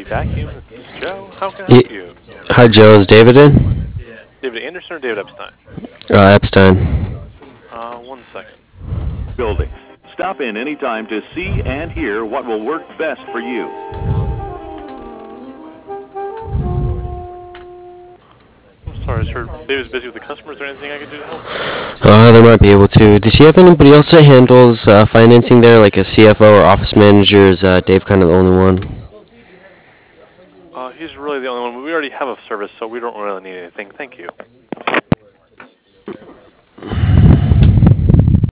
Vacuum. This is Joe. How can I help you? Hi, Joe. Is David in? David Anderson or David Epstein? Epstein. 1 second. Buildings. Stop in anytime to see and hear what will work best for you. I'm sorry, sir. David's busy with the customers or anything I can do to help? They might be able to. Does he have anybody else that handles financing there, like a CFO or office manager? Is Dave kind of the only one? He's really the only one. We already have a service, so we don't really need anything. Thank you.